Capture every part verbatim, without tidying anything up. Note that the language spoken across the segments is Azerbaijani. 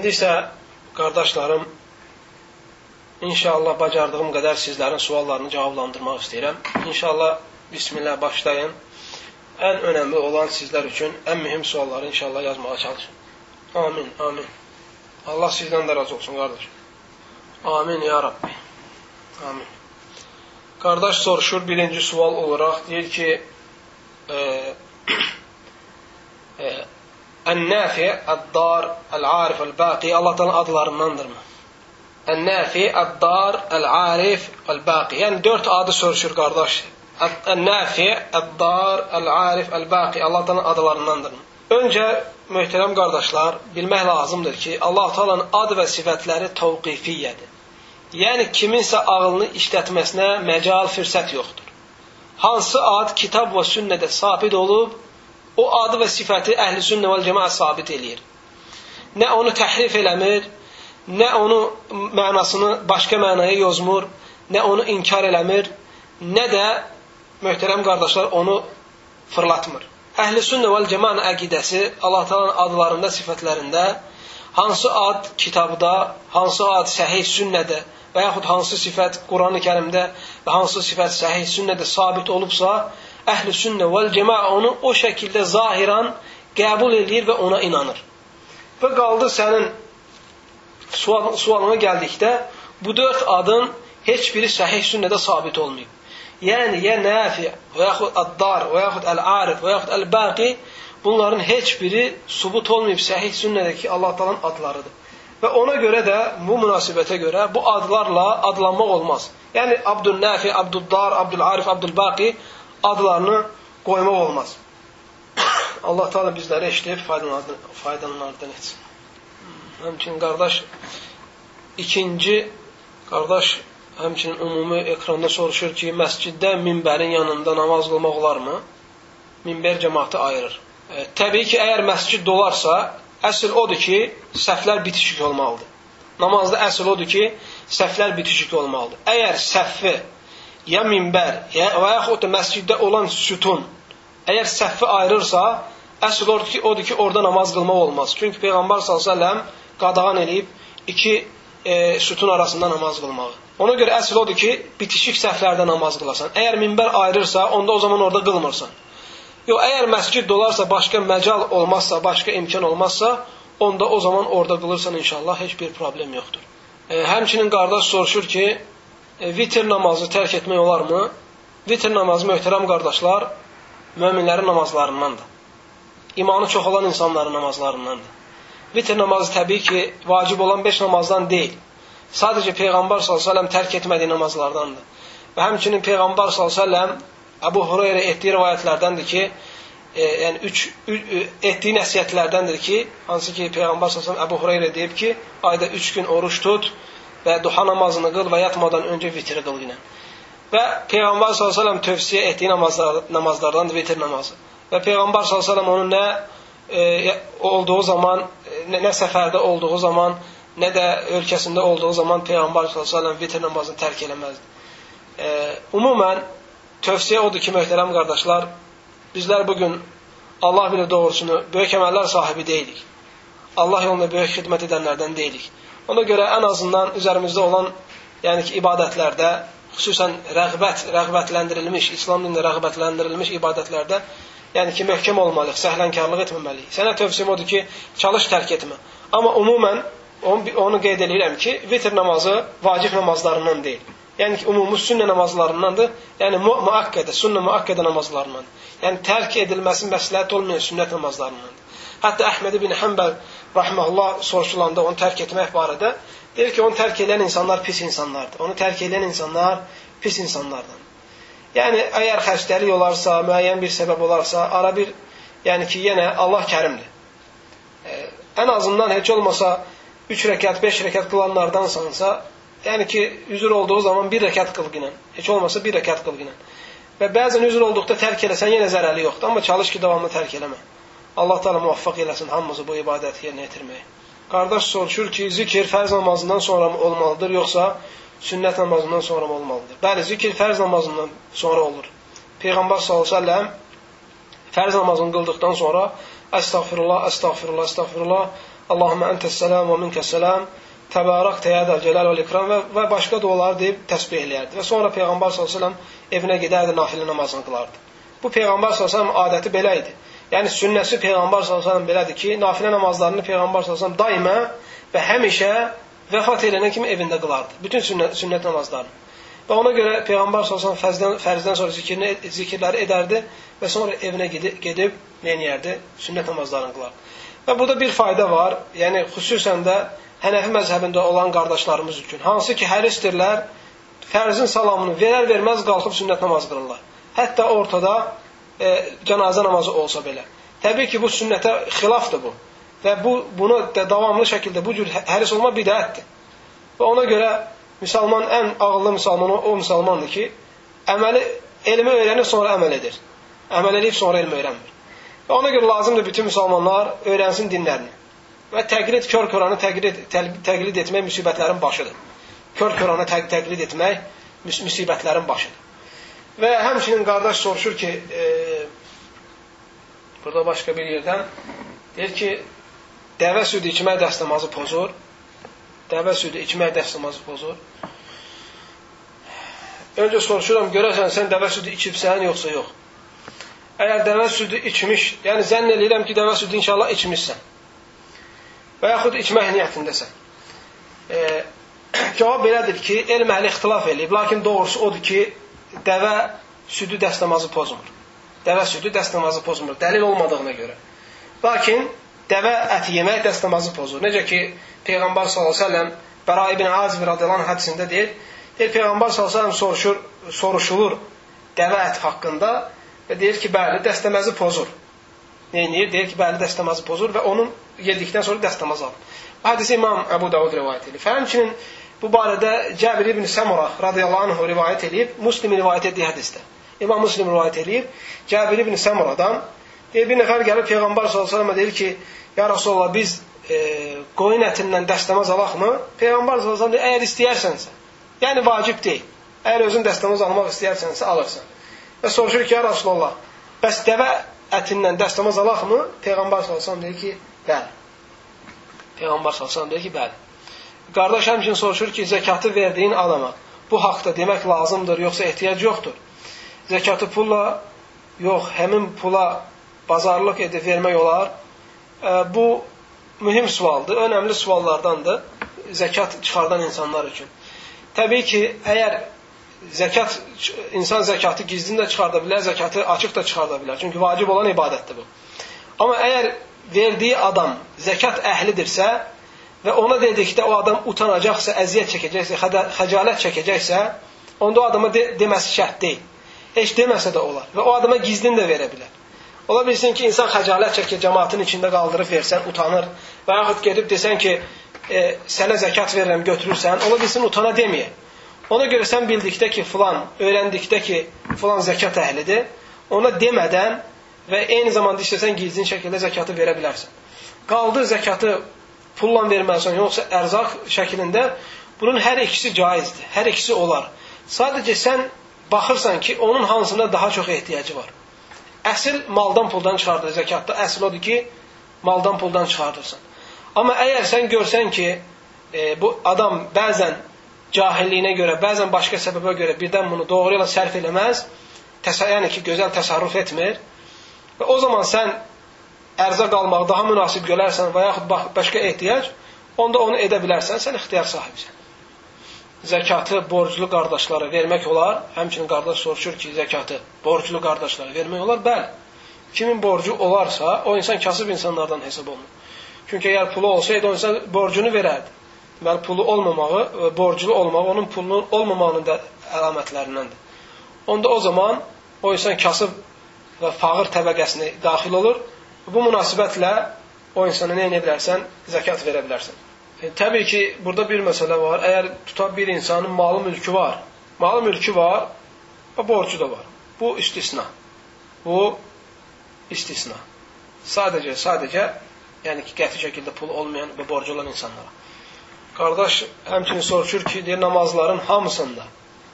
İndi isə qardaşlarım, inşallah bacardığım qədər sizlərin suallarını cavablandırmaq istəyirəm. İnşallah bismillah başlayın. Ən önəmli olan sizlər üçün ən mühüm sualları inşallah yazmağa çalışın. Amin, amin. Allah sizdən də razı olsun, qardaş. Amin, ya Rabbi. Amin. Qardaş soruşur, birinci sual olaraq, deyir ki, e, e, Ən-Nafi, Əd-Dar, Əl-Arif, Əl-Baqi Allah'tan adlarındandırmı? Ən-Nafi, Əd-Dar, Əl-Arif, Əl-Baqi. Yəni dörd adı soruşur qardaş. Ən-Nafi, Əd-Dar, Əl-Arif, Əl-Baqi Allah'tan adlarındandırmı? Öncə, möhtərəm qardaşlar, bilmək lazımdır ki, Allah Taala'nın ad və sifətləri təvqifiyyədir. Yəni, kiminsə ağlını işlətməsinə məcal, fürsət yoxdur. Hansı ad kitab və sünnədə sabit olub, o adı və sifəti əhl-i sünnə vəl cəmaət sabit eləyir. Nə onu təhrif eləmir, nə onu mənasını başqa mənaya yozmur, nə onu inkar eləmir, nə də, möhtərəm qardaşlar, onu fırlatmır. Əhl-i sünnə vəl cəmaət əqidəsi Allah Taala'nın adlarında, sifətlərində hansı ad kitabda, hansı ad səhih sünnədə və yaxud hansı sifət Quran-ı Kərimdə və hansı sifət səhih sünnədə sabit olubsa, Əhl-i sünnə vəl cəmaə onu o şəkildə zahiran qəbul edir və ona inanır. Və qaldı sənin sual, sualına gəldikdə, bu dörd adın heç biri səhih sünnədə sabit olmayıb. Yəni, ya Nafi, və yaxud Əd-Dar, və yaxud Əl-Arif, və yaxud Əl-Baqi, bunların heç biri subut olmayıb səhih sünnədəki Allah Taala'nın adlarıdır. Və ona görə də, bu münasibətə görə, bu adlarla adlanmaq olmaz. Yəni, Abdül-Nafi, Abdül-Dar, Abdül-Arif, Abdül-Baqi adlarını qoymaq olmaz. Allah Teala bizləri eşidib faydalanlardan etsin. Həmçinin qardaş, ikinci qardaş, həmçinin ümumi ekranda soruşur ki, məsciddə minbərin yanında namaz qılmaq olarmı? Minbər cəmaatı ayırır. E, təbii ki, əgər məscid dolarsa, əsl odur ki, səhvlər bitişik olmalıdır. Namazda əsl odur ki, səhvlər bitişik olmalıdır. Əgər səhvi ya minbər, ya, və yaxud da məsciddə olan sütun, əgər səhvi ayırırsa, əsl odur ki, odur ki, orada namaz qılmaq olmaz. Çünki Peyğəmbər sallallahu əleyhi və səlləm qadağan edib iki e, sütun arasında namaz qılmağı. Ona görə əsl odur ki, bitişik səhvlərdə namaz qılasan. Əgər minbər ayırırsa, onda o zaman orada qılmırsan. Yox, əgər məscid dolarsa, başqa məcal olmazsa, başqa imkan olmazsa, onda o zaman orada qılırsan inşallah, heç bir problem yoxdur. E, həmçinin qardaş soruşur ki, vitr namazı tərk etmək olarmı? Vitr namazı, möhtərəm qardaşlar, möminlərin namazlarındandır. İmanı çox olan insanların namazlarındandır. Vitr namazı təbii ki, vacib olan beş namazdan deyil. Sadəcə Peyğəmbər sallallahu əleyhi və səlləm tərk etmədiyi namazlardandır. Və həmçinin Peyğəmbər sallallahu əleyhi və səlləm Əbu Hüreyrə etdiyi rivayətlərdəndir ki, e, yəni üç, üç etdiyi nəsihətlərdəndir ki, hansı ki Peyğəmbər sallallahu əleyhi və səlləm Əbu Hüreyrə deyib ki, ayda üç gün oruç tut və duha namazını qıl və yatmadan öncə vitri qıl ilə. Və Peyğəmbər sallallahu əleyhi və səlləm tövsiyə etdiyi namazlar, namazlardan vitr namazı. Və Peyğəmbər sallallahu əleyhi və səlləm onun nə e, olduğu zaman, nə, nə səfərdə olduğu zaman, nə də ölkəsində olduğu zaman Peyğəmbər sallallahu əleyhi və səlləm vitr namazını tərk eləməzdi. E, ümumən tövsiyə odur ki, möhtərəm qardaşlar, bizlər bugün Allah bilir doğrusunu böyük əməllər sahibi deyilik. Allah yolunda böyük xidmət edənlərdən deyilik. Ona görə ən azından üzərimizdə olan, yəni ki, ibadətlərdə, xüsusən rəğbət, rəğbətləndirilmiş, İslam dində rəğbətləndirilmiş ibadətlərdə, yəni ki, möhkəm olmalıyıq, səhlənkarlıq etməməliyik. Sənə tövsiyəm odur ki, çalış tərk etmə. Amma umumən onu, onu qeyd edirəm ki, vitr namazı vacib namazlarından deyil. Yəni ki, umumi sünnə namazlarındandır. Yəni müəkkədə, sünnə müəkkədə namazlarındandır. Yəni tərk edilməsi məsləhət olmayan sünnət namazlarındandır. Hətta Əhməd ibn Həmbəl rahmehullah soruşulanda onu tərk etmək barədə deyir ki, onu tərk edən insanlar pis insanlardır. Onu tərk edən insanlar pis insanlardır. Yəni əgər xəstəlik olarsa, müəyyən bir səbəb olarsa, ara bir, yəni ki, yenə Allah kərimdir. E, ən azından heç olmasa üç rəkat, beş rəkat qılanlardansansa, yəni ki, üzr olduğu zaman bir rəkat qıl ilə, heç olmasa bir rəkat qıl ilə. Və bəzən üzr olduqda tərk eləsən yenə zərəli yoxdur, amma çalış ki, davamlı tərk eləmə. Allah Teala muvaffaq eləsin hamımızı bu ibadəti yerinə yetirməyə. Qardaş soruşur ki, zikir fərz namazından sonra mı olmalıdır, yoxsa sünnət namazından sonra mı olmalıdır? Bəli, zikir fərz namazından sonra olur. Peyğəmbər sallallahu əleyhi və səlləm fərz namazını qıldıqdan sonra əstəğfirullah, əstəğfirullah, əstəğfirullah, Allahumma entəs-səlam və minkəs-səlam, təbarək ya dal cəlal vəl ikram və, və başqa dualar deyib təsbih eləyərdi. Və sonra Peyğəmbər sallallahu əleyhi və səlləm evinə gedərdi, nafilə namazını qılardı. Bu Peyğəmbər sallallahu əleyhi və səlləm adəti belə idi. Yəni sünnəsi Peyğəmbər sallallahu əleyhi və səlləm belədir ki, nafilə namazlarını Peyğəmbər sallallahu əleyhi və səlləm daima və həmişə vəfat edənə kimi evində qılardı. Bütün sünnət, sünnət namazlarını. Və ona görə Peyğəmbər sallallahu əleyhi və səlləm fərzdən, fərzdən sonra zikrini, zikirləri edərdi və sonra evinə gedib, gedib neyərdi? Sünnət namazlarını qılardı. Və burada bir fayda var. Yəni xüsusən də Hənəfi məzhəbində olan qardaşlarımız üçün. Hansı ki, hərisdirlər, fərzin salamını verər-verməz qalxıb sünnət namazı qılırlar. Hətta ortada e, cənazə namazı olsa belə. Təbii ki, bu sünnətə xilafdır bu. Və bu, bunu da davamlı şəkildə bu cür həris olma bidətdir. Və ona görə müsəlman, ən ağıllı müsəlman o, o müsəlmandır ki, əməli, elmi öyrənir, sonra əməl edir. Əməl edib, sonra elmi öyrənmir. Və ona görə lazımdır bütün müsəlmanlar öyrənsin dinlərini. Və təqlid, kör-köranı təqlid, təqlid etmək müsibətlərin başıdır. Kör-köranı təq təqlid etmək müs müsibətlərin başıdır. Və həmçinin qardaş soruşur ki, e, burada başqa bir yerdən, deyir ki, dəvə südü içmək dəstəmazı pozur. Dəvə südü içmək dəstəmazı pozur. Öncə soruşuram, görəsən sən dəvə südü içibsən, yoxsa yox. Əgər dəvə südü içmiş, yəni zənn edirəm ki, dəvə südü inşallah içmişsən. Və yaxud içmək niyyətindəsən. E, cavab belədir ki, elm əhli ixtilaf eləyib, lakin doğrusu odur ki, dəvə südü dəstəmazı pozmur. Dəvə südü dəstəmazı pozmur, dəlil olmadığına görə. Lakin dəvə əti yemək dəstəmazı pozur. Necə ki, Peyğəmbər sallallahu əleyhi və səlləm Bəra ibn Azib radiyallahu anh hədisində deyir, deyir Peyğəmbər sallallahu əleyhi və səlləm soruşur, soruşulur dəvə əti haqqında və deyir ki, bəli, dəstəmazı pozur. Neyinir? Deyir ki, bəli, dəstəmazı pozur və onun yedikdən sonra dəstəmaz alır. Bu hədisi İmam Əbu Davud rivayət edir. Həmçinin bu barədə Cəbir ibn Səmura radiyallahu anh rivayət edib, Müslim rivayət etdiyi hədisdə. İmam Müslim rivayət edib, Cəbir ibn Səmuradan deyir, bir nəfər gəlib Peyğəmbər sallallahu əleyhi və səlləmə deyir ki, ya Rasulullah, biz e, qoyun ətindən dəstəmaz alaqmı? Peyğəmbər sallallahu əleyhi və səlləm deyir, əgər istəyərsənsə, yəni vacib deyil. Əgər özün dəstəmaz almaq istəyərsənsə, alırsan. Və soruşur ki, ya Rasulullah, bəs dəvə ətindən dəstəmaz alaqmı? Peyğəmbər sallallahu əleyhi və səlləm deyir ki, bəli. Peyğəmbər sallallahu əleyhi və səlləm deyir ki, bəli. Qardaş həmçinin soruşur ki, zəkatı verdiyin adama bu haqda demək lazımdır, yoxsa ehtiyac yoxdur? Zəkatı pulla, yox, həmin pula bazarlıq edib vermək olar. E, bu mühüm sualdır, önəmli suallardandır zəkat çıxardan insanlar üçün. Təbii ki, əgər zəkat, insan zəkatı gizlin də çıxarda bilər, zəkatı açıq da çıxarda bilər. Çünki vacib olan ibadətdir bu. Amma əgər verdiyi adam zəkat əhlidirsə və ona dedikdə o adam utanacaqsa, əziyyət çəkəcəksə, xəcalət çəkəcəksə, onda o adama de deməsi şərt deyil. Heç deməsə də olar və o adama gizlin də verə bilər. Ola bilsin ki, insan xəcalət çəkir, cəmaatın içində qaldırıb versən, utanır və yaxud gedib desən ki, e, sənə zəkat verirəm, götürürsən, ola bilsin utana deməyə. Ona görə sən bildikdə ki, filan, öyrəndikdə ki, filan zəkat əhlidir, ona demədən və eyni zamanda istəsən gizlin şəkildə zəkatı verə bilərsən. Qaldı zəkatı pulla verməlisən, yoxsa ərzaq şəklində, bunun hər ikisi caizdir, hər ikisi olar. Sadəcə sən baxırsan ki, onun hansına daha çox ehtiyacı var. Əsl maldan puldan çıxardır zəkatda, əsl odur ki, maldan puldan çıxardırsan. Amma əgər sən görsən ki, e, bu adam bəzən cahilliyinə görə, bəzən başqa səbəbə görə birdən bunu doğru yola sərf eləməz, yəni ki, gözəl təsarruf etmir və o zaman sən ərzaq almağı daha münasib görərsən və yaxud başqa ehtiyac, onda onu edə bilərsən, sən ixtiyar sahibisən. Zəkatı borclu qardaşlara vermək olar. Həmçinin qardaş soruşur ki, zəkatı borclu qardaşlara vermək olar. Bəli, kimin borcu olarsa, o insan kasıb insanlardan hesab olunur. Çünki əgər pulu olsaydı, o insan borcunu verərdi. Deməli, pulu olmamağı, borclu olmağı, onun pulunun olmamağının da əlamətlərindəndir. Onda o zaman o insan kasıb və fağır təbəqəsinə daxil olur. Bu münasibətlə o insana nə edə bilərsən? Zəkat verə bilərsən. E, təbii ki, burada bir məsələ var. Əgər tutab bir insanın malı mülkü var, malı mülkü var və borcu da var. Bu istisna. Bu istisna. Sadəcə, sadəcə, yəni ki, qəti şəkildə pul olmayan və borcu olan insanlara. Qardaş həmçinin soruşur ki, deyir, namazların hamısında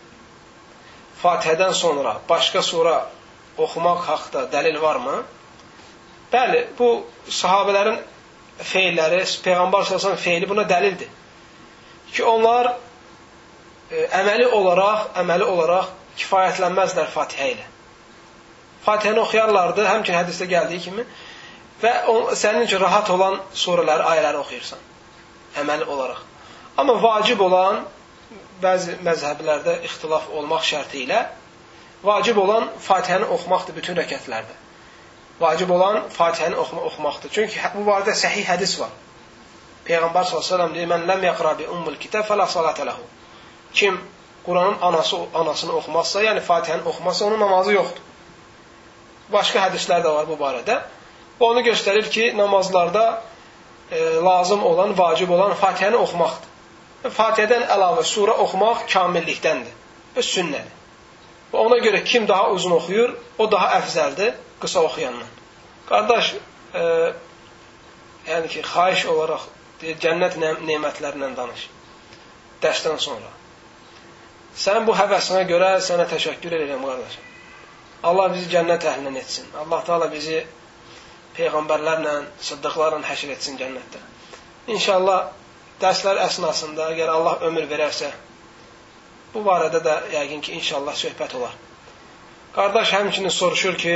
Fatihədən sonra başqa sura oxumaq haqda dəlil varmı? Bəli, bu sahabələrin feilləri, Peyğəmbər sallallahu əleyhi və səlləm feili buna dəlildir. Ki onlar e, əməli olaraq, əməli olaraq kifayətlənməzlər Fatihə ilə. Fatihəni oxuyarlardı, həmçinin hədisdə gəldiyi kimi və on, sənin üçün rahat olan surələri, ayələri oxuyursan əməli olaraq. Amma vacib olan, bəzi məzhəblərdə ixtilaf olmaq şərti ilə vacib olan Fatihəni oxumaqdır bütün rəkətlərdə. Vacib olan Fatihəni oxuma, oxumaqdır. Çünki bu barədə səhih hədis var. Peyğəmbər sallallahu əleyhi və səlləm deyir: "Mən ləm yəqra bi ummul kitab fəla salata lehu." Kim Quranın anası anasını oxumazsa, yəni Fatihəni oxumazsa, onun namazı yoxdur. Başqa hədislər də var bu barədə. Bu onu göstərir ki, namazlarda e, lazım olan, vacib olan Fatihəni oxumaqdır. Fatihədən əlavə surə oxumaq kamillikdəndir və sünnədir. Və ona görə kim daha uzun oxuyur, o daha əfzəldir qısa oxuyandan. Qardaş, e, yəni ki, xahiş olaraq deyir, cənnət nemətlərindən danış. Dərsdən sonra. Sən bu həvəsinə görə sənə təşəkkür edirəm, qardaşım. Allah bizi cənnət əhlindən etsin. Allah Teala bizi peyğəmbərlərlə, sıddıqlarla həşr etsin cənnətdə. İnşallah dərslər əsnasında, əgər Allah ömür verərsə, bu barədə də yəqin ki, inşallah söhbət olar. Qardaş həmçinin soruşur ki,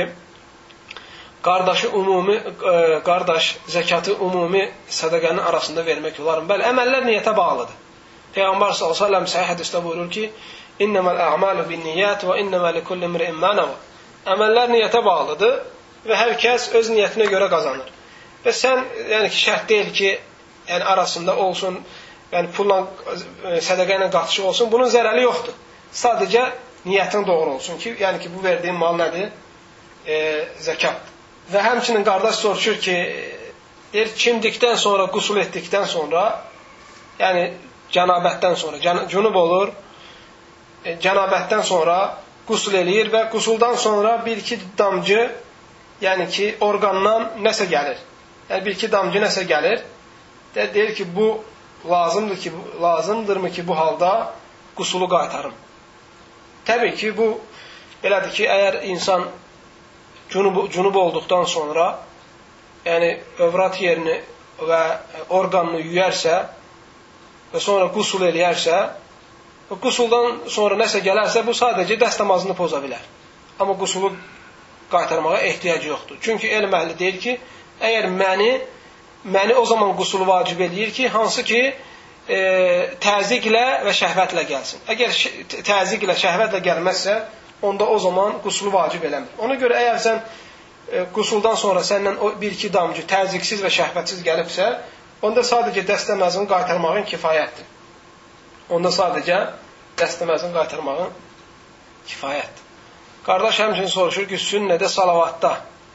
qardaşı umumi, e, qardaş zəkatı umumi sədaqənin arasında vermək olar mı? Bəli, əməllər niyyətə bağlıdır. Peyğəmbər sallallahu əleyhi və səlləm səhih hədisdə buyurur ki, "İnnemal a'malu binniyat və innema likulli imrin ma nawa." Əməllər niyyətə bağlıdır və hər kəs öz niyyətinə görə qazanır. Və sən, yəni ki, şərt deyil ki, yəni arasında olsun, yəni pulla, sədaqə ilə qatışı olsun, bunun zərəri yoxdur. Sadəcə niyyətin doğru olsun ki, yəni ki, bu verdiyin mal nədir? E, zəkatdır. Və həmçinin qardaş soruşur ki, deyir, çimdikdən sonra, qusul etdikdən sonra, yəni cənabətdən sonra, can, cünub olur, e, cənabətdən sonra qusul eləyir və qusuldan sonra bir-iki damcı, yəni ki, orqandan nəsə gəlir. Yəni bir-iki damcı nəsə gəlir. Deyir, deyir ki, bu lazımdır ki, lazımdırmı ki, bu halda qusulu qaytarım. Təbii ki, bu belədir ki, əgər insan cünub, cünub olduqdan sonra, yəni övrat yerini və orqanını yuyərsə və sonra qusul eləyərsə, qusuldan sonra nəsə gələrsə, bu sadəcə dəst namazını poza bilər. Amma qusulu qaytarmağa ehtiyac yoxdur. Çünki elm əhli deyir ki, əgər məni, məni o zaman qusulu vacib eləyir ki, hansı ki, e, təzyiqlə və şəhvətlə gəlsin. Əgər təzyiqlə, şəhvətlə gəlməzsə, onda o zaman qusulu vacib eləmir. Ona görə əgər sən e, qusuldan sonra səndən o bir-iki damcı təzyiqsiz və şəhvətsiz gəlibsə, onda sadəcə dəst namazını qaytarmağın kifayətdir. Onda sadəcə dəst namazını qaytarmağın kifayətdir. Qardaş həmçinin soruşur ki, sünnədə salavatda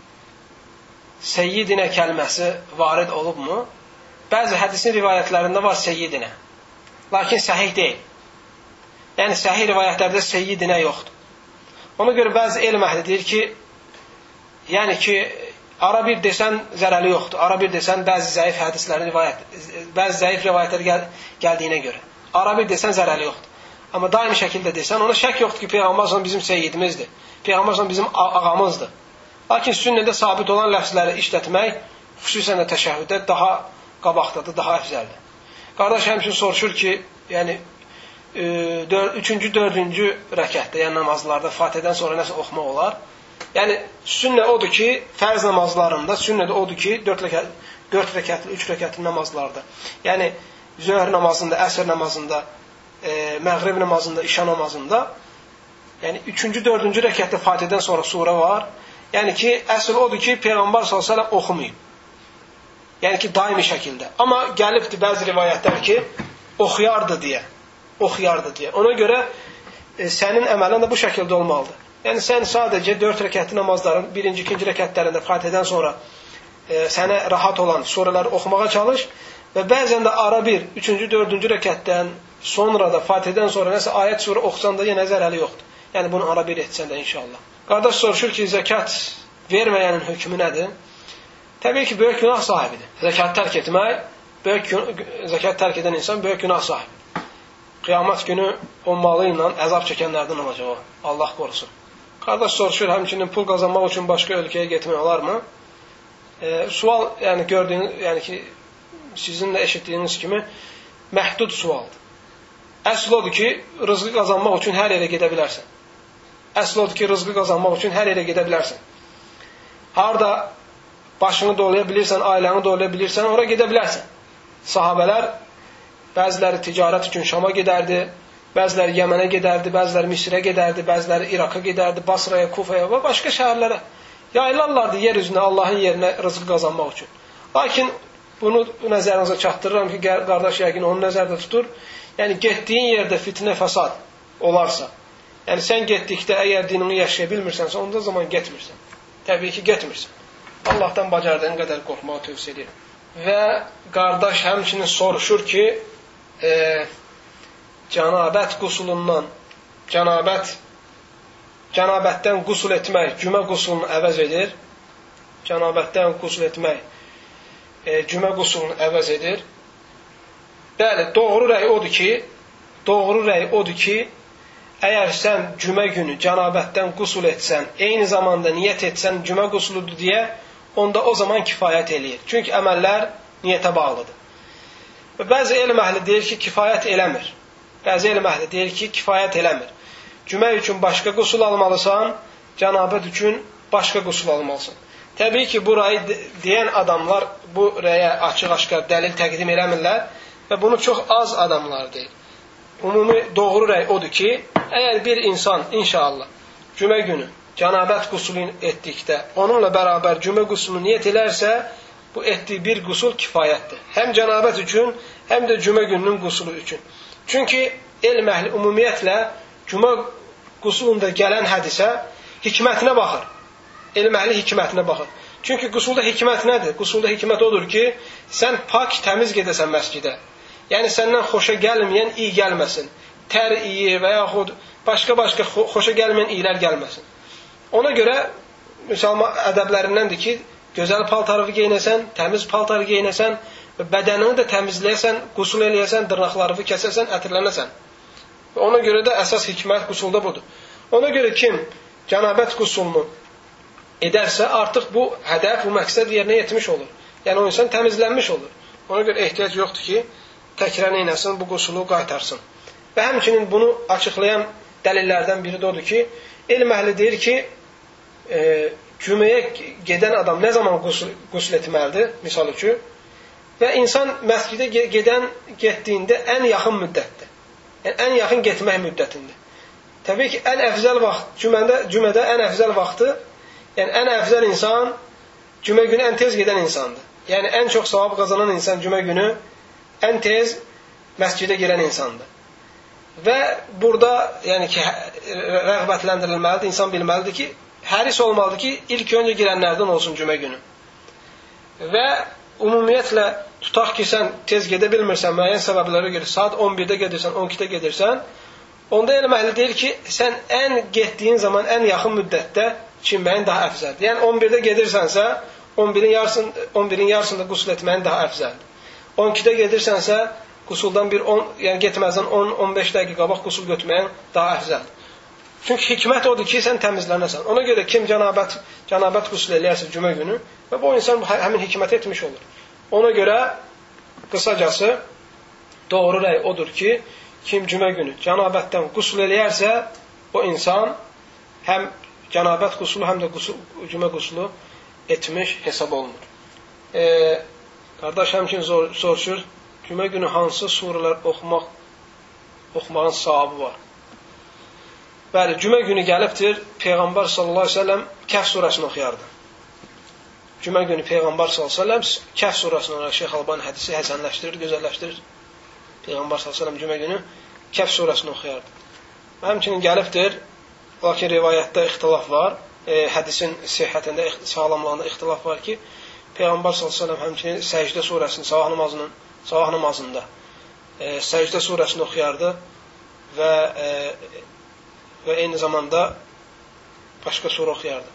Seyyidinə kəlməsi varid olubmu? Bəzi hədisin rivayətlərində var Seyyidinə. Lakin səhih deyil. Yəni səhih rivayətlərdə Seyyidinə yoxdur. Ona görə bəzi elm əhli deyir ki, yəni ki, ara bir desən zərəli yoxdur. Ara bir desən bəzi zəif hədislərin rivayət, bəzi zəif rivayətlər gəl, gəldiyinə görə. Ara bir desən zərəli yoxdur. Amma daimi şəkildə desən, ona şək yoxdur ki, Peyğəmbər bizim seyyidimizdir. Peyğəmbər bizim ağamızdır. Lakin sünnədə sabit olan ləfzləri işlətmək, xüsusən də təşəhhüddə daha qabaqdadır, daha əfzəldir. Qardaş həmçinin soruşur ki, yəni üçüncü, dördüncü rəkətdə, yəni namazlarda Fatihədən sonra nəsə oxumaq olar? Yəni sünnə odur ki, fərz namazlarında sünnədə odur ki, dörd rəkətli, üç rəkətli namazlarda, yəni zöhr namazında, əsr namazında, e, məğrib namazında, işa namazında, yəni üçüncü, dördüncü rəkətdə Fatihədən sonra surə var. Yəni ki, əsl odur ki, Peyğəmbər sallallahu əleyhi və səlləm oxumayıb. Yəni ki, daimi şəkildə. Amma gəlibdir bəzi rivayətlər ki, oxuyardı deyə. Oxuyardı deyə. Ona görə e, sənin əməlin də bu şəkildə olmalıdır. Yəni sən sadəcə dörd rəkətli namazların birinci, ikinci rəkətlərində Fatihədən sonra e, sənə rahat olan surələri oxumağa çalış və bəzən də ara bir, üçüncü, dördüncü rəkətdən sonra da Fatihədən sonra nəsə ayət surə oxusan da yenə zərəli yoxdur. Yəni bunu ara bir etsən də inşallah. Qardaş soruşur ki, zəkat verməyənin hökmü nədir? Təbii ki, böyük günah sahibidir. Zəkat tərk etmək, böyük zəkat tərk edən insan böyük günah sahibidir. Qiyamət günü o malı ilə əzab çəkənlərdən olacaq o. Allah qorusun. Qardaş soruşur, həmçinin pul qazanmaq üçün başqa ölkəyə getmək olarmı? E, sual, yəni gördüyünüz, yəni ki, sizin də eşitdiyiniz kimi məhdud sualdır. Əsl odur ki, rızqı qazanmaq üçün hər yerə gedə bilərsən. Əsl odur ki, rızqı qazanmaq üçün hər yerə gedə bilərsən. Harda başını dolaya bilirsən, ailəni dolaya bilirsən, ora gedə bilərsən. Sahabələr, bəziləri ticarət üçün Şama gedərdi, bəziləri Yəmənə gedərdi, bəziləri Misrə gedərdi, bəziləri İraqa gedərdi, Basraya, Kufaya və başqa şəhərlərə. Yayılarlardı yer üzünə, Allahın yerinə rızqı qazanmaq üçün. Lakin bunu nəzərinizə çatdırıram ki, qardaş yəqin onu nəzərdə tutur. Yəni, getdiyin yerdə fitnə, fəsad olarsa, yəni sən getdikdə əgər dinini yaşaya bilmirsənsə, onda zaman getmirsən. Təbii ki, getmirsən. Allahdan bacardığın qədər qorxmağı tövsiyə edirəm. Və qardaş həmçinin soruşur ki, e, cənabət qusulundan, cənabət, cənabətdən qusul etmək cümə qusulunu əvəz edir. Cənabətdən qusul etmək e, cümə qusulunu əvəz edir. Bəli, doğru rəy odur ki, doğru rəy odur ki, əgər sən cümə günü cənabətdən qusul etsən, eyni zamanda niyyət etsən cümə qusuludur deyə, onda o zaman kifayət eləyir. Çünki əməllər niyyətə bağlıdır. Və bəzi elm əhli deyir ki, kifayət eləmir. Bəzi elm əhli deyir ki, kifayət eləmir. Cümə üçün başqa qusul almalısan, cənabət üçün başqa qusul almalısan. Təbii ki, bu rəyi deyən adamlar bu rəyə açıq-aşkar dəlil təqdim eləmirlər və bunu çox az adamlar deyir. Ümumi doğru rəy odur ki, əgər bir insan inşallah cümə günü cənabət qusulu etdikdə onunla bərabər cümə qusulu niyyət elərsə, bu etdiyi bir qusul kifayətdir. Həm cənabət üçün, həm də cümə gününün qusulu üçün. Çünki elm əhli ümumiyyətlə cümə qusulunda gələn hədisə hikmətinə baxır. Elm əhli hikmətinə baxır. Çünki qusulda hikmət nədir? Qusulda hikmət odur ki, sən pak, təmiz gedəsən məscidə. Yəni səndən xoşa gəlməyən iyi gəlməsin. Tər iyi və yaxud başqa-başqa xoşa gəlməyən iyilər gəlməsin. Ona görə müsəlman ədəblərindəndir ki, gözəl paltarı geyinəsən, təmiz paltarı geyinəsən və bədənini də təmizləyəsən, qusul eləyəsən, dırnaqlarını kəsəsən, ətirlənəsən. Ona görə də əsas hikmət qusulda budur. Ona görə kim cənabət qusulunu edərsə, artıq bu hədəf, bu məqsəd yerinə yetmiş olur. Yəni o insan təmizlənmiş olur. Ona görə ehtiyac yoxdur ki, təkrar neynəsin, bu qusulu qaytarsın. Və həmçinin bunu açıqlayan dəlillərdən biri də odur ki, elm əhli deyir ki, e, cüməyə gedən adam nə zaman qusul, qusul etməlidir, misal üçün, və insan məscidə gedən, getdiyində ən yaxın müddətdir. Yəni, ən yaxın getmək müddətində. Təbii ki, ən əfzəl vaxt, cümədə, cümədə ən əfzəl vaxtı, yəni ən əfzəl insan cümə günü ən tez gedən insandır. Yəni, ən çox savab qazanan insan cümə günü ən tez məscidə girən insandır. Və burada yəni ki, rəğbətləndirilməlidir, insan bilməlidir ki, həris olmalıdır ki, ilk öncə girənlərdən olsun cümə günü. Və ümumiyyətlə, tutaq ki, sən tez gedə bilmirsən, müəyyən səbəblərə görə, saat on birdə gedirsən, on ikidə gedirsən, onda elm əhli deyir ki, sən ən getdiyin zaman ən yaxın müddətdə çinməyin daha əfzəldir. Yəni, on birdə gedirsənsə, on birin yarısında, on birin yarısında qusul etməyin daha əfzəldir. on ikidə gedirsənsə, qusuldan bir on, yəni getməzdən on on beş dəqiqə qabaq qusul götürməyin daha əfzəldir. Çünki hikmət odur ki, sən təmizlənəsən. Ona görə kim cənabət, cənabət qusul eləyərsə cümə günü və bu insan həmin hikmət etmiş olur. Ona görə qısacası doğru rəy odur ki, kim cümə günü cənabətdən qusul eləyərsə, o insan həm cənabət qusulu, həm də qusul, cümə qusulu etmiş hesab olunur. E, qardaş həmçin sor, soruşur, cümə günü hansı surələr oxumaq, oxumağın savabı var? Bəli, cümə günü gəlibdir, Peyğəmbər sallallahu əleyhi və səlləm Kəhf surəsini oxuyardı. Cümə günü Peyğəmbər sallallahu əleyhi və səlləm Kəhf surəsini oxuyardı. Şeyx Albani hədisi həsənləşdirir, gözəlləşdirir. Peyğəmbər sallallahu əleyhi və səlləm cümə günü Kəhf surəsini oxuyardı. Həmçinin gəlibdir, lakin rivayətdə ixtilaf var. E, hədisin sihhətində, sağlamlığında ixtilaf var ki, Peyğəmbər sallallahu əleyhi və səlləm həmçinin Səcdə surəsini sabah namazının, sabah namazında e, Səcdə surəsini oxuyardı və e, və eyni zamanda başqa surə oxuyardı.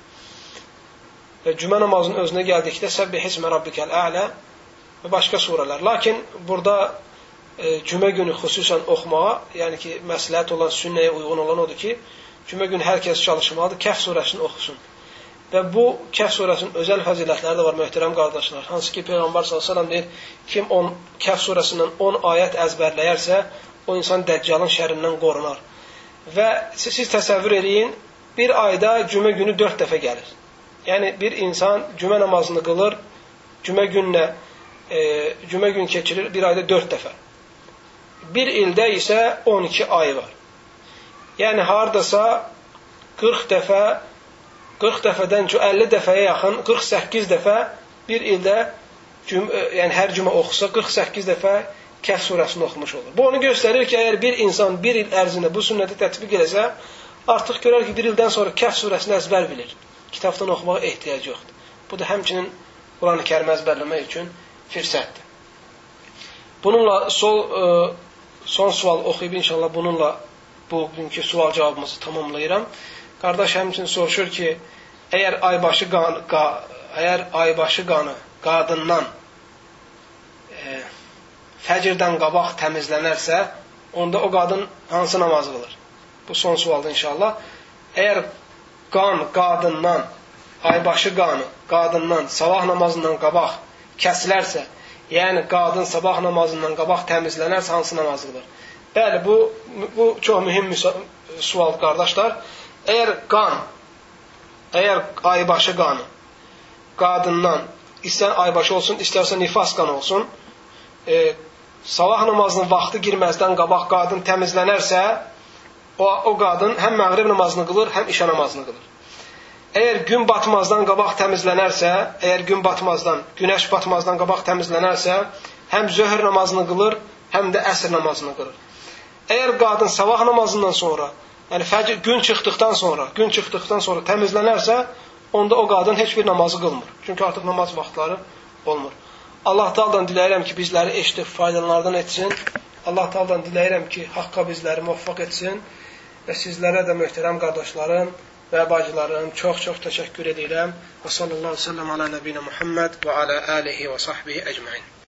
Və cümə namazının özünə gəldikdə Səbbih ismə rabbikəl ə'lə və başqa surələr. Lakin burada e, cümə günü xüsusən oxumağa, yəni ki, məsləhət olan, sünnəyə uyğun olan odur ki, cümə günü hər kəs çalışmalıdır, Kəhf surəsini oxusun. Və bu Kəhf surəsinin özəl fəzilətləri də var, möhtərəm qardaşlar. Hansı ki, Peyğəmbər sallallahu əleyhi və səlləm deyir, kim on, Kəhf surəsindən on ayət əzbərləyərsə, o insan Dəccalın şərrindən qorunar. Və siz, siz təsəvvür edin, bir ayda cümə günü dörd dəfə gəlir. Yəni, bir insan cümə namazını qılır, cümə günlə, e, cümə gün keçirir bir ayda dörd dəfə. Bir ildə isə on iki ay var. Yəni, haradasa qırx dəfə, qırx dəfədən çox əlli dəfəyə yaxın, qırx səkkiz dəfə bir ildə, cüm, yəni hər cümə oxusa, qırx səkkiz dəfə Kəhf surəsini oxumuş olur. Bu onu göstərir ki, əgər bir insan bir il ərzində bu sünnəti tətbiq eləsə, artıq görər ki, bir ildən sonra Kəhf surəsini əzbər bilir. Kitabdan oxumağa ehtiyac yoxdur. Bu da həmçinin Quran-ı Kərimi əzbərləmək üçün fürsətdir. Bununla sol, e, son sual oxuyub inşallah bununla bugünkü sual cavabımızı tamamlayıram. Qardaş həmçinin soruşur ki, əgər aybaşı qanı, qa, əgər aybaşı qanı qadından e, fəcrdən qabaq təmizlənərsə, onda o qadın hansı namaz qılır? Bu son sualdır inşallah. Əgər qan qadından, aybaşı qanı qadından sabah namazından qabaq kəsilərsə, yəni qadın sabah namazından qabaq təmizlənərsə, hansı namaz qılır? Bəli, bu, bu çox mühüm sual, qardaşlar. Əgər qan, əgər aybaşı qanı qadından, istər aybaşı olsun, istərsə nifas qanı olsun, e, sabah namazının vaxtı girməzdən qabaq qadın təmizlənərsə, o, o qadın həm məğrib namazını qılır, həm işə namazını qılır. Əgər gün batmazdan qabaq təmizlənərsə, əgər gün batmazdan, günəş batmazdan qabaq təmizlənərsə, həm zöhr namazını qılır, həm də əsr namazını qılır. Əgər qadın sabah namazından sonra, yəni fəcr, gün çıxdıqdan sonra, gün çıxdıqdan sonra təmizlənərsə, onda o qadın heç bir namazı qılmır. Çünki artıq namaz vaxtları olmur. Allah Taala'dan diləyirəm ki, bizləri eşidib faydalardan etsin. Allah Taala'dan diləyirəm ki, haqqa bizləri muvaffaq etsin və sizlərə də möhtərəm qardaşlarım və bacılarım çox-çox təşəkkür edirəm. Və sallallahu əleyhi və səlləm alə nəbiyinə Muhammed və alə alihi və sahbihi ecmaîn.